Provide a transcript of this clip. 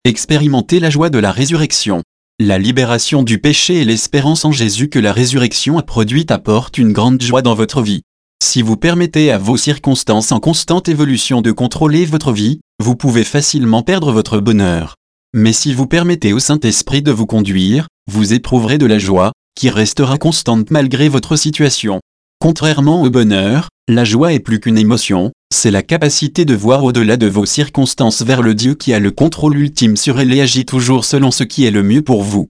Expérimentez la joie de la résurrection. La libération du péché et l'espérance en Jésus que la résurrection a produite apportent une grande joie dans votre vie. Si vous permettez à vos circonstances en constante évolution de contrôler votre vie, vous pouvez facilement perdre votre bonheur. Mais si vous permettez au Saint-Esprit de vous conduire, vous éprouverez de la joie, qui restera constante malgré votre situation. Contrairement au bonheur, la joie est plus qu'une émotion, c'est la capacité de voir au-delà de vos circonstances vers le Dieu qui a le contrôle ultime sur elles et agit toujours selon ce qui est le mieux pour vous.